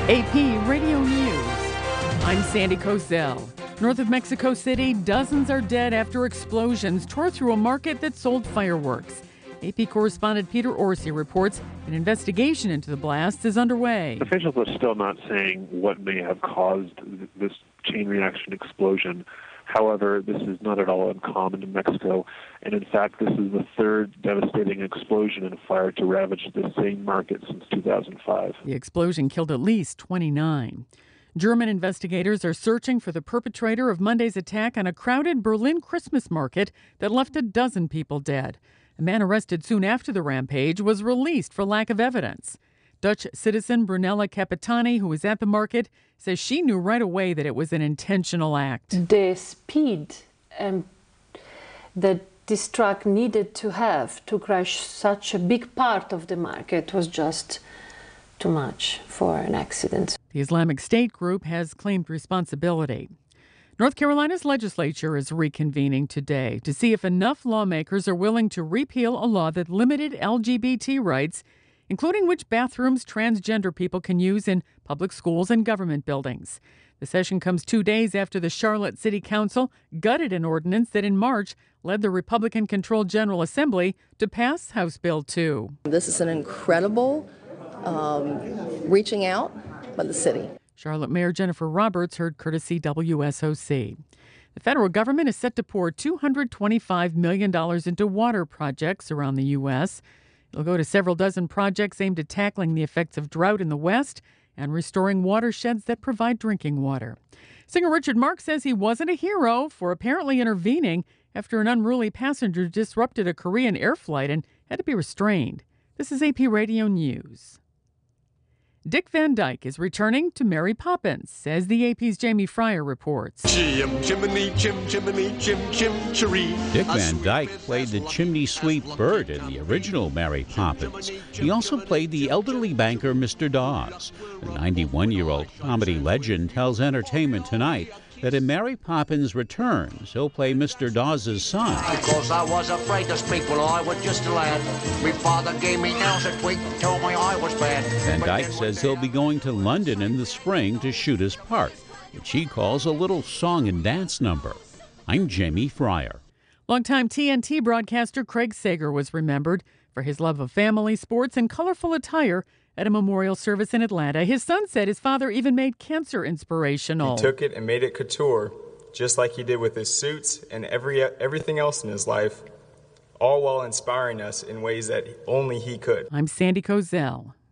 AP Radio News. I'm Sandy Kozel. North of Mexico City, dozens are dead after explosions tore through a market that sold fireworks. AP correspondent Peter Orsi reports an investigation into the blasts is underway. Officials are still not saying what may have caused this chain reaction explosion. However, this is not at all uncommon in Mexico, and in fact, this is the third devastating explosion and fire to ravage the same market since 2005. The explosion killed at least 29. German investigators are searching for the perpetrator of Monday's attack on a crowded Berlin Christmas market that left a dozen people dead. A man arrested soon after the rampage was released for lack of evidence. Dutch citizen Brunella Capitani, who was at the market, says she knew right away that it was an intentional act. The speed that this truck needed to have to crash such a big part of the market was just too much for an accident. The Islamic State group has claimed responsibility. North Carolina's legislature is reconvening today to see if enough lawmakers are willing to repeal a law that limited LGBT rights, including which bathrooms transgender people can use in public schools and government buildings. The session comes 2 days after the Charlotte City Council gutted an ordinance that in March led the Republican-controlled General Assembly to pass House Bill 2. This is an incredible reaching out by the city. Charlotte Mayor Jennifer Roberts heard courtesy WSOC. The federal government is set to pour $225 million into water projects around the U.S. It'll go to several dozen projects aimed at tackling the effects of drought in the West and restoring watersheds that provide drinking water. Singer Richard Marx says he wasn't a hero for apparently intervening after an unruly passenger disrupted a Korean air flight and had to be restrained. This is AP Radio News. Dick Van Dyke is returning to Mary Poppins, as the AP's Jamie Fryer reports. Dick Van Dyke played the chimney sweep bird in the original Mary Poppins. He also played the elderly banker Mr. Dawes. The 91-year-old comedy legend tells Entertainment Tonight that in Mary Poppins Returns, he'll play Mr. Dawes' son. Because I was afraid to speak when I was just a lad. My father gave me nails a tweak, told me I was bad. Van Dyke says he'll be going to London in the spring to shoot his part, which he calls a little song and dance number. I'm Jamie Fryer. Longtime TNT broadcaster Craig Sager was remembered for his love of family, sports, and colorful attire at a memorial service in Atlanta. His son said his father even made cancer inspirational. He took it and made it couture, just like he did with his suits and everything else in his life, all while inspiring us in ways that only he could. I'm Sandy Kozel.